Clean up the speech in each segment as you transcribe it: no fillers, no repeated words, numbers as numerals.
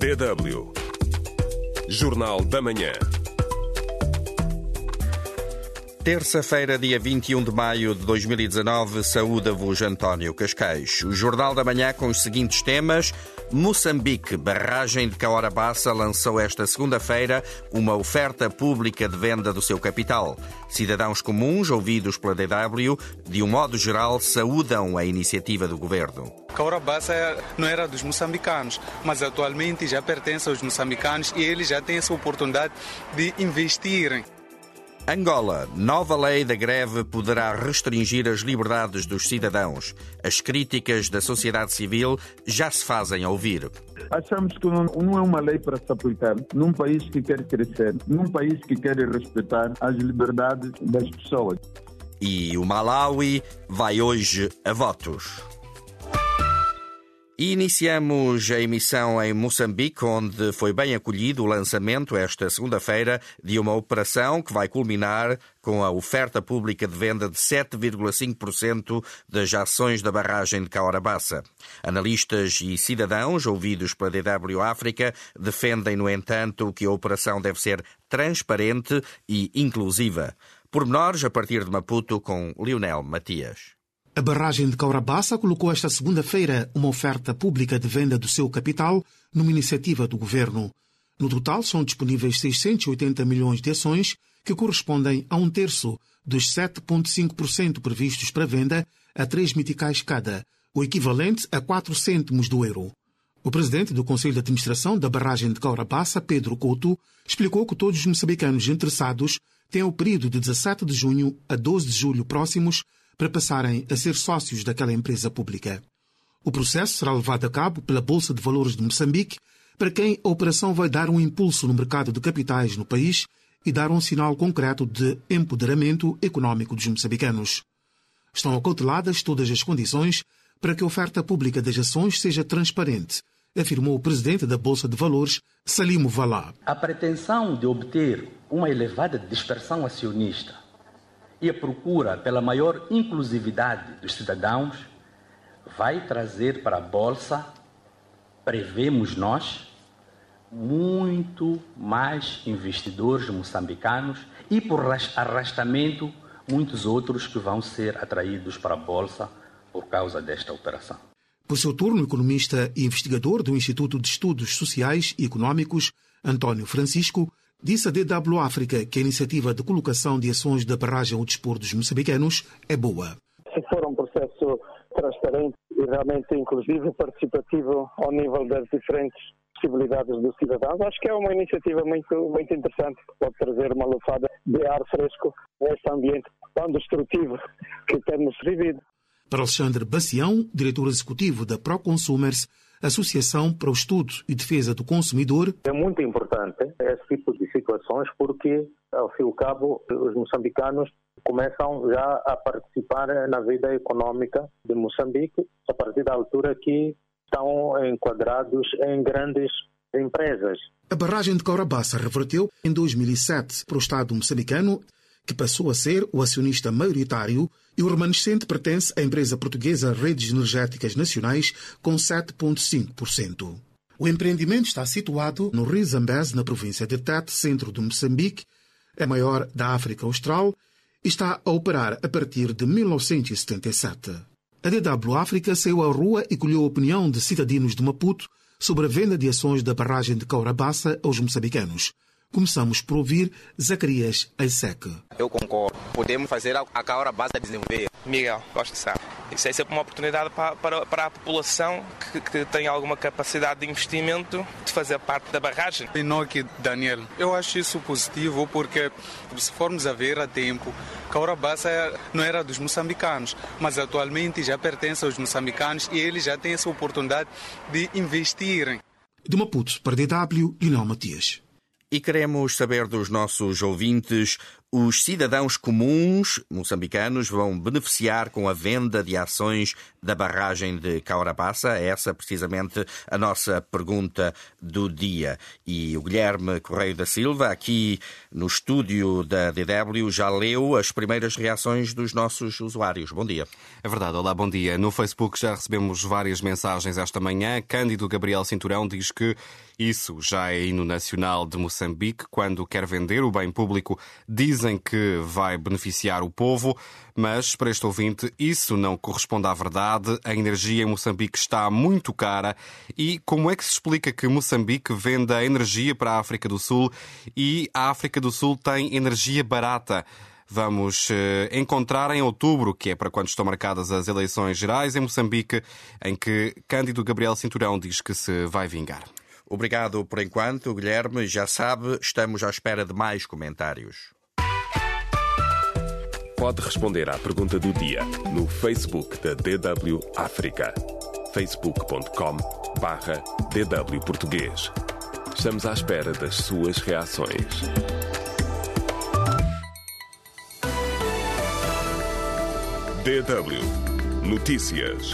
DW Jornal da Manhã. Terça-feira, dia 21 de maio de 2019, saúda-vos António Cascais. O Jornal da Manhã com os seguintes temas. Moçambique, barragem de Cahora-Bassa, lançou esta segunda-feira uma oferta pública de venda do seu capital. Cidadãos comuns, ouvidos pela DW, de um modo geral, saúdam a iniciativa do governo. Cahora-Bassa não era dos moçambicanos, mas atualmente já pertence aos moçambicanos e eles já têm essa oportunidade de investirem. Angola. Nova lei da greve poderá restringir as liberdades dos cidadãos. As críticas da sociedade civil já se fazem ouvir. Achamos que não é uma lei para se aplicar num país que quer crescer, num país que quer respeitar as liberdades das pessoas. E o Malawi vai hoje a votos. E iniciamos a emissão em Moçambique, onde foi bem acolhido o lançamento, esta segunda-feira, de uma operação que vai culminar com a oferta pública de venda de 7,5% das ações da barragem de Cahora-Bassa. Analistas e cidadãos, ouvidos pela DW África, defendem, no entanto, que a operação deve ser transparente e inclusiva. Pormenores a partir de Maputo, com Lionel Matias. A barragem de Cahora-Bassa colocou esta segunda-feira uma oferta pública de venda do seu capital numa iniciativa do governo. No total, são disponíveis 680 milhões de ações, que correspondem a um terço dos 7,5% previstos para venda a 3 meticais cada, o equivalente a 4 cêntimos do euro. O presidente do Conselho de Administração da barragem de Cahora-Bassa, Pedro Couto, explicou que todos os moçambicanos interessados têm o período de 17 de junho a 12 de julho próximos para passarem a ser sócios daquela empresa pública. O processo será levado a cabo pela Bolsa de Valores de Moçambique, para quem a operação vai dar um impulso no mercado de capitais no país e dar um sinal concreto de empoderamento económico dos moçambicanos. Estão acauteladas todas as condições para que a oferta pública das ações seja transparente, afirmou o presidente da Bolsa de Valores, Salimo Valá. A pretensão de obter uma elevada dispersão acionista e a procura pela maior inclusividade dos cidadãos vai trazer para a Bolsa, prevemos nós, muito mais investidores moçambicanos e, por arrastamento, muitos outros que vão ser atraídos para a Bolsa por causa desta operação. Por seu turno, o economista e investigador do Instituto de Estudos Sociais e Económicos, António Francisco, disse a DW África que a iniciativa de colocação de ações da barragem ao dispor dos moçambicanos é boa. Se for um processo transparente e realmente inclusivo e participativo ao nível das diferentes possibilidades dos cidadãos, acho que é uma iniciativa muito interessante, que pode trazer uma lufada de ar fresco neste ambiente tão destrutivo que temos vivido. Para Alexandre Bacião, diretor executivo da ProConsumers, Associação para o Estudo e Defesa do Consumidor. É muito importante esse tipo de situações porque, ao fim e ao cabo, os moçambicanos começam já a participar na vida económica de Moçambique a partir da altura que estão enquadrados em grandes empresas. A barragem de Cahora-Bassa reverteu em 2007 para o Estado moçambicano, que passou a ser o acionista maioritário, e o remanescente pertence à empresa portuguesa Redes Energéticas Nacionais, com 7,5%. O empreendimento está situado no rio Zambeze, na província de Tete, centro de Moçambique, é maior da África Austral, e está a operar a partir de 1977. A DW África saiu à rua e colheu a opinião de cidadãos de Maputo sobre a venda de ações da barragem de Cahora-Bassa aos moçambicanos. Começamos por ouvir Zacarias Aisek. Eu concordo. Podemos fazer a Cahora-Bassa desenvolver. Miguel, gosto de saber. Isso é sempre uma oportunidade para a população que tem alguma capacidade de investimento de fazer parte da barragem. Enoque Daniel, eu acho isso positivo porque, se formos a ver a tempo, Cahora-Bassa não era dos moçambicanos, mas atualmente já pertence aos moçambicanos e eles já têm essa oportunidade de investirem. De Maputo para DW, Lionel Matias. E queremos saber dos nossos ouvintes Os cidadãos comuns moçambicanos vão beneficiar com a venda de ações da barragem de Caurabassa? É essa precisamente a nossa pergunta do dia. E o Guilherme Correio da Silva, aqui no estúdio da DW, já leu as primeiras reações dos nossos usuários. Bom dia. É verdade, olá, bom dia. No Facebook já recebemos várias mensagens esta manhã. Cândido Gabriel Cinturão diz que isso já é hino nacional de Moçambique. Quando quer vender o bem público, dizem que vai beneficiar o povo, mas para este ouvinte isso não corresponde à verdade. A energia em Moçambique está muito cara. E como é que se explica que Moçambique venda energia para a África do Sul e a África do Sul tem energia barata? Vamos encontrar em outubro, que é para quando estão marcadas as eleições gerais em Moçambique, em que Cândido Gabriel Cinturão diz que se vai vingar. Obrigado por enquanto, Guilherme. Já sabe, estamos à espera de mais comentários. Pode responder à pergunta do dia no Facebook da DW África. facebook.com/DW Português. Estamos à espera das suas reações. DW Notícias.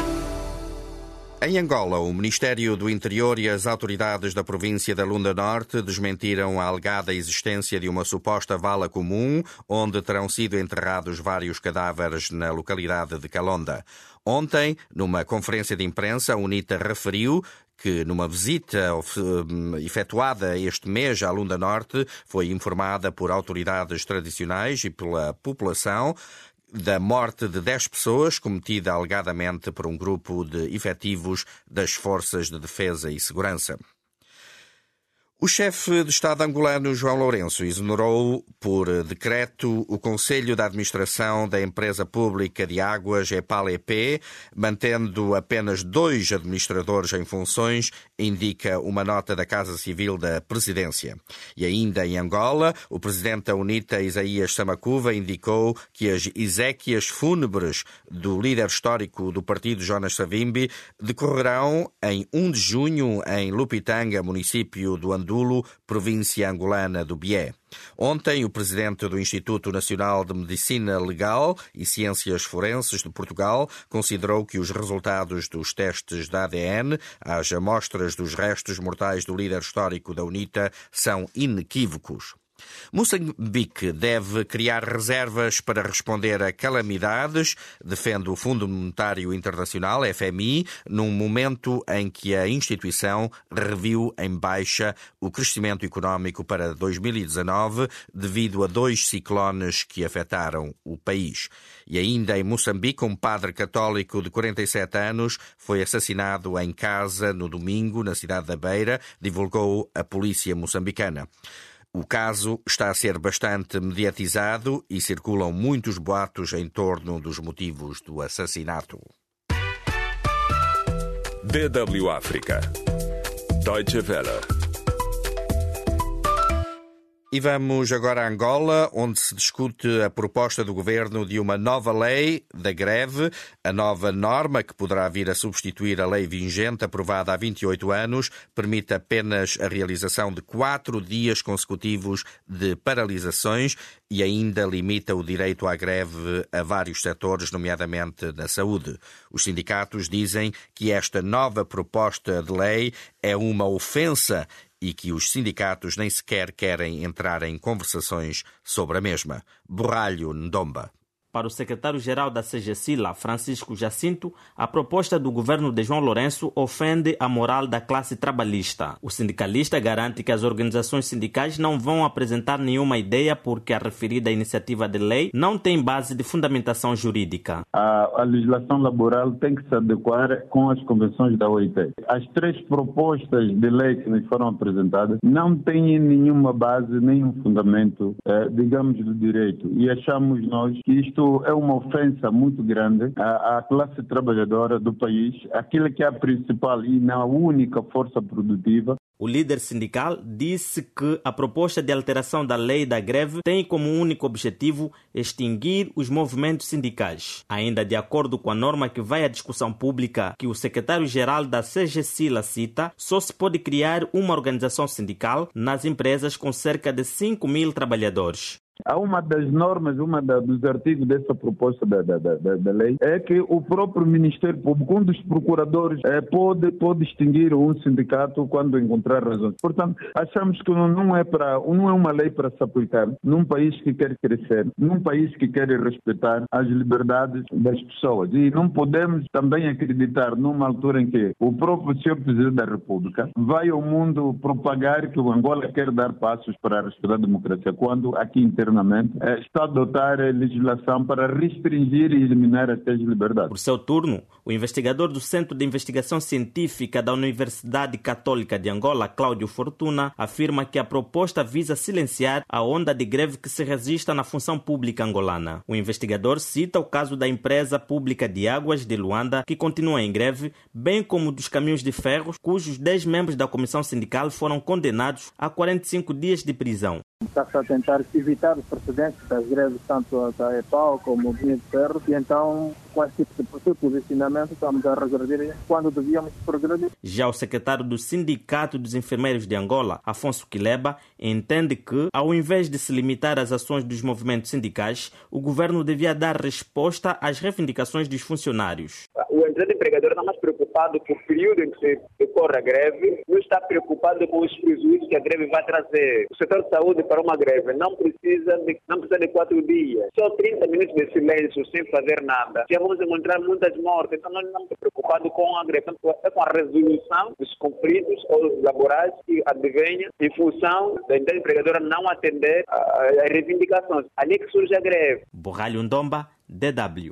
Em Angola, o Ministério do Interior e as autoridades da província da Lunda Norte desmentiram a alegada existência de uma suposta vala comum onde terão sido enterrados vários cadáveres na localidade de Calonda. Ontem, numa conferência de imprensa, a UNITA referiu que numa visita efetuada este mês à Lunda Norte foi informada por autoridades tradicionais e pela população da morte de 10 pessoas, cometida alegadamente por um grupo de efetivos das Forças de Defesa e Segurança. O chefe de Estado angolano, João Lourenço, exonerou por decreto o Conselho de Administração da Empresa Pública de Águas, EPAL-EP, mantendo apenas 2 administradores em funções, indica uma nota da Casa Civil da Presidência. E ainda em Angola, o presidente da UNITA, Isaías Samacuva, indicou que as exéquias fúnebres do líder histórico do partido, Jonas Savimbi, decorrerão em 1 de junho em Lupitanga, município do Andulo, província angolana do Bié. Ontem, o presidente do Instituto Nacional de Medicina Legal e Ciências Forenses de Portugal considerou que os resultados dos testes de ADN às amostras dos restos mortais do líder histórico da UNITA são inequívocos. Moçambique deve criar reservas para responder a calamidades, defende o Fundo Monetário Internacional, FMI, num momento em que a instituição reviu em baixa o crescimento económico para 2019 devido a 2 ciclones que afetaram o país. E ainda em Moçambique, um padre católico de 47 anos foi assassinado em casa no domingo, na cidade da Beira, divulgou a polícia moçambicana. O caso está a ser bastante mediatizado e circulam muitos boatos em torno dos motivos do assassinato. DW África. Deutsche Welle. E vamos agora a Angola, onde se discute a proposta do governo de uma nova lei da greve. A nova norma, que poderá vir a substituir a lei vigente aprovada há 28 anos, permite apenas a realização de 4 dias consecutivos de paralisações e ainda limita o direito à greve a vários setores, nomeadamente na saúde. Os sindicatos dizem que esta nova proposta de lei é uma ofensa e que os sindicatos nem sequer querem entrar em conversações sobre a mesma. Borralho Ndomba. Para o secretário-geral da CGSILA, Francisco Jacinto, a proposta do governo de João Lourenço ofende a moral da classe trabalhista. O sindicalista garante que as organizações sindicais não vão apresentar nenhuma ideia porque a referida iniciativa de lei não tem base de fundamentação jurídica. A legislação laboral tem que se adequar com as convenções da OIT. As 3 propostas de lei que nos foram apresentadas não têm nenhuma base, nenhum fundamento, digamos, do direito. E achamos nós que isto é uma ofensa muito grande à classe trabalhadora do país, aquilo que é a principal e na única força produtiva. O líder sindical disse que a proposta de alteração da lei da greve tem como único objetivo extinguir os movimentos sindicais. Ainda de acordo com a norma que vai à discussão pública, que o secretário-geral da CGSILA cita, só se pode criar uma organização sindical nas empresas com cerca de 5.000 trabalhadores. Há uma das normas, dos artigos dessa proposta da lei, é que o próprio Ministério Público, um dos procuradores, pode extinguir um sindicato quando encontrar razões. Portanto, achamos que não é uma lei para se aplicar num país que quer crescer, num país que quer respeitar as liberdades das pessoas. E não podemos também acreditar numa altura em que o próprio Sr. Presidente da República vai ao mundo propagar que o Angola quer dar passos para respeitar a democracia, quando aqui internamente está a adotar a legislação para restringir e eliminar essas liberdades. Por seu turno, o investigador do Centro de Investigação Científica da Universidade Católica de Angola, Cláudio Fortuna, afirma que a proposta visa silenciar a onda de greve que se registra na função pública angolana. O investigador cita o caso da empresa pública de águas de Luanda, que continua em greve, bem como dos caminhões de ferro, cujos 10 membros da comissão sindical foram condenados a 45 dias de prisão. Está-se a tentar evitar os precedentes das greves, tanto da EPAL como do de Ferro, e então, com esse tipo de posicionamento, estamos a regredir quando devíamos progredir. Já o secretário do Sindicato dos Enfermeiros de Angola, Afonso Quileba, entende que, ao invés de se limitar às ações dos movimentos sindicais, o governo devia dar resposta às reivindicações dos funcionários. O empregador está mais preocupado com o período em que se decorre a greve, não está preocupado com os prejuízos que a greve vai trazer. O setor de saúde para uma greve não precisa de 4 dias. Só 30 minutos de silêncio sem fazer nada. Já vamos encontrar muitas mortes. Então nós não estamos preocupados com a greve. É com a resolução dos conflitos ou laborais que advenha em função da empregadora não atender às reivindicações. Ali é que surge a greve. Borralho Ndomba, DW.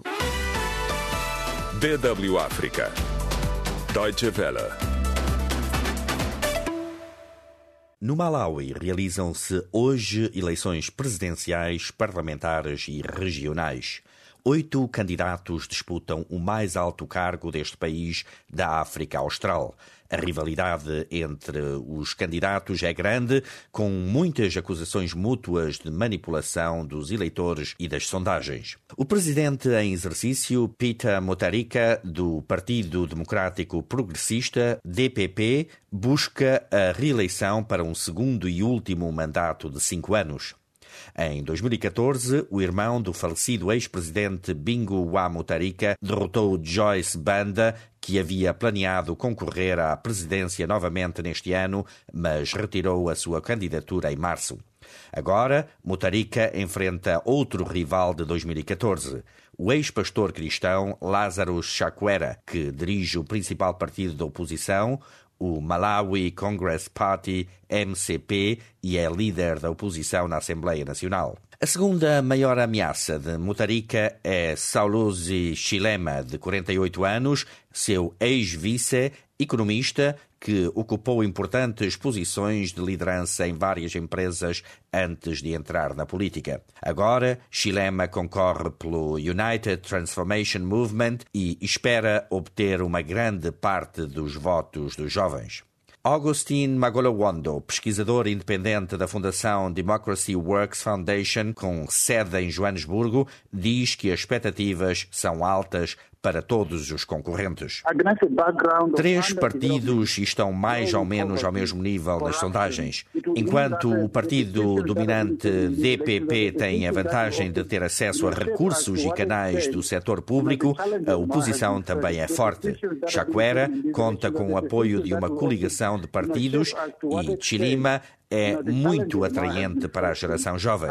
DW África. Deutsche Welle. No Malawi, realizam-se hoje eleições presidenciais, parlamentares e regionais. 8 candidatos disputam o mais alto cargo deste país da África Austral. A rivalidade entre os candidatos é grande, com muitas acusações mútuas de manipulação dos eleitores e das sondagens. O presidente em exercício, Peter Mutharika, do Partido Democrático Progressista, DPP, busca a reeleição para um segundo e último mandato de 5 anos. Em 2014, o irmão do falecido ex-presidente Bingu wa Mutharika derrotou Joyce Banda, que havia planeado concorrer à presidência novamente neste ano, mas retirou a sua candidatura em março. Agora, Mutharika enfrenta outro rival de 2014, o ex-pastor cristão Lázaro Chakwera, que dirige o principal partido da oposição, o Malawi Congress Party, MCP, e é líder da oposição na Assembleia Nacional. A segunda maior ameaça de Mutharika é Saulusi Chilema, de 48 anos, seu ex-vice, economista, que ocupou importantes posições de liderança em várias empresas antes de entrar na política. Agora, Chilema concorre pelo United Transformation Movement e espera obter uma grande parte dos votos dos jovens. Augustine Magolowondo, pesquisador independente da Fundação Democracy Works Foundation, com sede em Joanesburgo, diz que as expectativas são altas para todos os concorrentes. 3 partidos estão mais ou menos ao mesmo nível das sondagens. Enquanto o partido dominante DPP tem a vantagem de ter acesso a recursos e canais do setor público, a oposição também é forte. Chakwera conta com o apoio de uma coligação de partidos e Chilima é muito atraente para a geração jovem.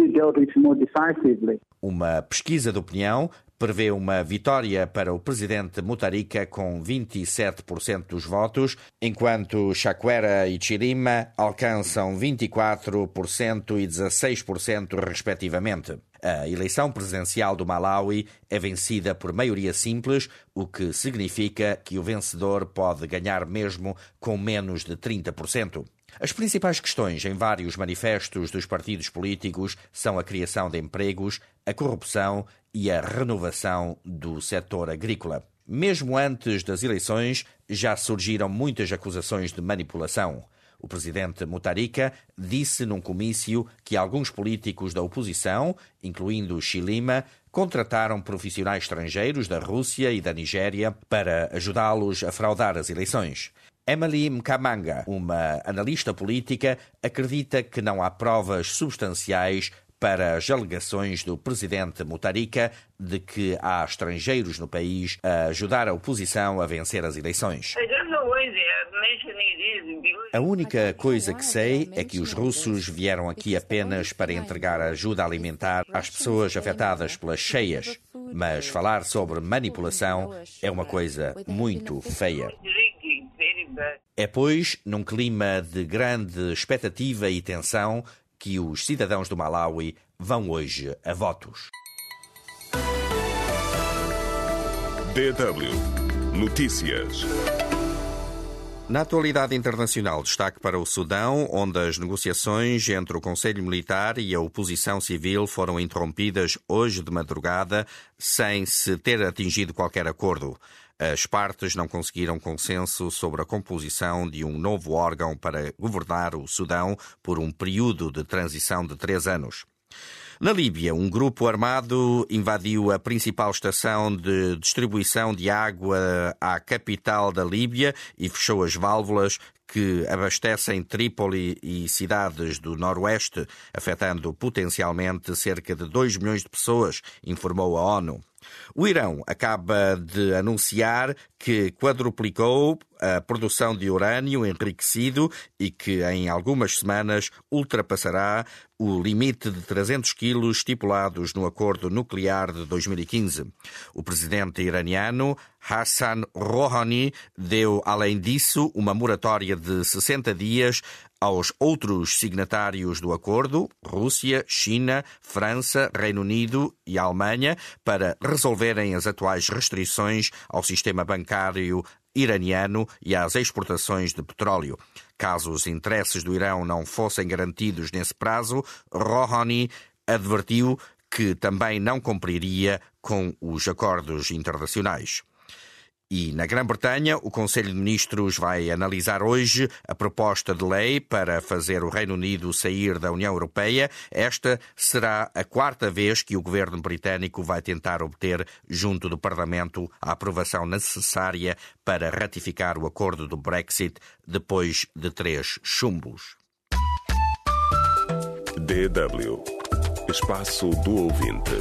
Uma pesquisa de opinião prevê uma vitória para o presidente Mutharika com 27% dos votos, enquanto Chakwera e Chilima alcançam 24% e 16% respectivamente. A eleição presidencial do Malawi é vencida por maioria simples, o que significa que o vencedor pode ganhar mesmo com menos de 30%. As principais questões em vários manifestos dos partidos políticos são a criação de empregos, a corrupção e a renovação do setor agrícola. Mesmo antes das eleições, já surgiram muitas acusações de manipulação. O presidente Mutharika disse num comício que alguns políticos da oposição, incluindo Chilima, contrataram profissionais estrangeiros da Rússia e da Nigéria para ajudá-los a fraudar as eleições. Emily Mkamanga, uma analista política, acredita que não há provas substanciais para as alegações do presidente Mutharika de que há estrangeiros no país a ajudar a oposição a vencer as eleições. A única coisa que sei é que os russos vieram aqui apenas para entregar ajuda alimentar às pessoas afetadas pelas cheias. Mas falar sobre manipulação é uma coisa muito feia. É, pois, num clima de grande expectativa e tensão que os cidadãos do Malawi vão hoje a votos. DW Notícias. Na atualidade internacional, destaque para o Sudão, onde as negociações entre o Conselho Militar e a oposição civil foram interrompidas hoje de madrugada, sem se ter atingido qualquer acordo. As partes não conseguiram consenso sobre a composição de um novo órgão para governar o Sudão por um período de transição de 3 anos. Na Líbia, um grupo armado invadiu a principal estação de distribuição de água à capital da Líbia e fechou as válvulas que abastecem Trípoli e cidades do noroeste, afetando potencialmente cerca de 2 milhões de pessoas, informou a ONU. O Irão acaba de anunciar que quadruplicou a produção de urânio enriquecido e que em algumas semanas ultrapassará o limite de 300 quilos estipulados no acordo nuclear de 2015. O presidente iraniano Hassan Rouhani deu, além disso, uma moratória de 60 dias aos outros signatários do acordo, Rússia, China, França, Reino Unido e Alemanha, para resolverem as atuais restrições ao sistema bancário iraniano e às exportações de petróleo. Caso os interesses do Irão não fossem garantidos nesse prazo, Rouhani advertiu que também não cumpriria com os acordos internacionais. E na Grã-Bretanha, o Conselho de Ministros vai analisar hoje a proposta de lei para fazer o Reino Unido sair da União Europeia. Esta será a 4ª vez que o governo britânico vai tentar obter, junto do Parlamento, a aprovação necessária para ratificar o acordo do Brexit depois de 3 chumbos. DW Espaço do Ouvinte.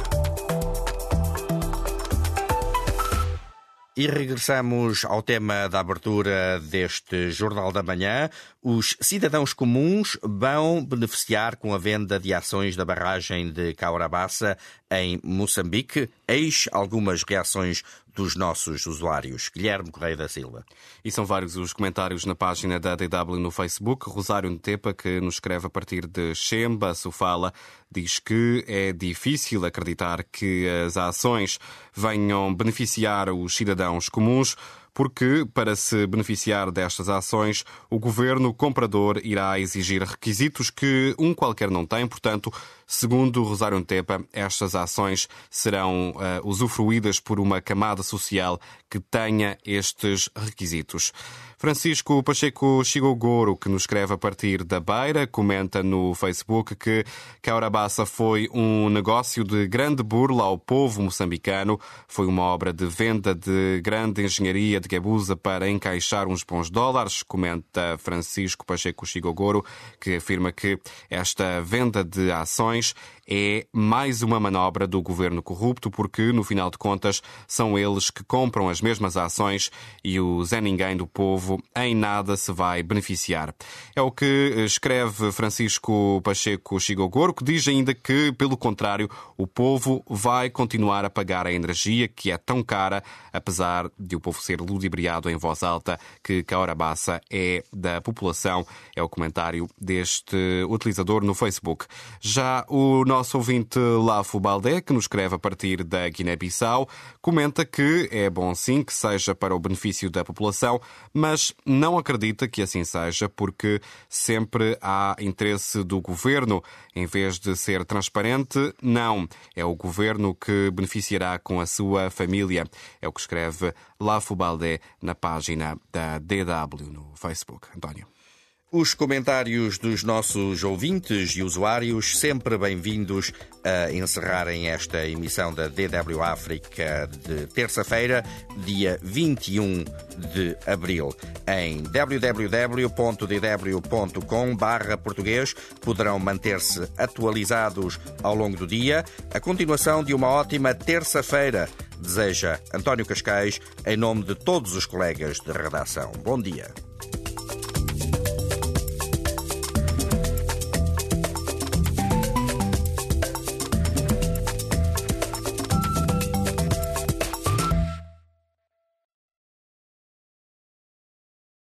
E regressamos ao tema da abertura deste Jornal da Manhã. Os cidadãos comuns vão beneficiar com a venda de ações da barragem de Cahora-Bassa em Moçambique. Eis algumas reações dos nossos usuários. Guilherme Correia da Silva. E são vários os comentários na página da DW no Facebook. Rosário Ntepa, que nos escreve a partir de Xemba, Sofala, diz que é difícil acreditar que as ações venham beneficiar os cidadãos comuns, porque, para se beneficiar destas ações, o governo comprador irá exigir requisitos que um qualquer não tem. Portanto, segundo Rosário Ntepa, estas ações serão usufruídas por uma camada social que tenha estes requisitos. Francisco Pacheco Chigogoro, que nos escreve a partir da Beira, comenta no Facebook que Cahora-Bassa foi um negócio de grande burla ao povo moçambicano. Foi uma obra de venda de grande engenharia de Gabusa para encaixar uns bons dólares, comenta Francisco Pacheco Chigogoro, que afirma que esta venda de ações é mais uma manobra do governo corrupto, porque, no final de contas, são eles que compram as mesmas ações e o Zé Ninguém do povo em nada se vai beneficiar. É o que escreve Francisco Pacheco Chigogoro, que diz ainda que, pelo contrário, o povo vai continuar a pagar a energia, que é tão cara, apesar de o povo ser ludibriado em voz alta, que Cahora-Bassa é da população. É o comentário deste utilizador no Facebook. Já o nosso ouvinte Lafo Baldé, que nos escreve a partir da Guiné-Bissau, comenta que é bom sim que seja para o benefício da população, mas não acredita que assim seja, porque sempre há interesse do governo. Em vez de ser transparente, não. É o governo que beneficiará com a sua família. É o que escreve Lafo Baldé na página da DW no Facebook. António. Os comentários dos nossos ouvintes e usuários, sempre bem-vindos a encerrarem esta emissão da DW África de terça-feira, dia 21 de abril. Em www.dw.com/português poderão manter-se atualizados ao longo do dia. A continuação de uma ótima terça-feira, deseja António Cascais, em nome de todos os colegas de redação. Bom dia.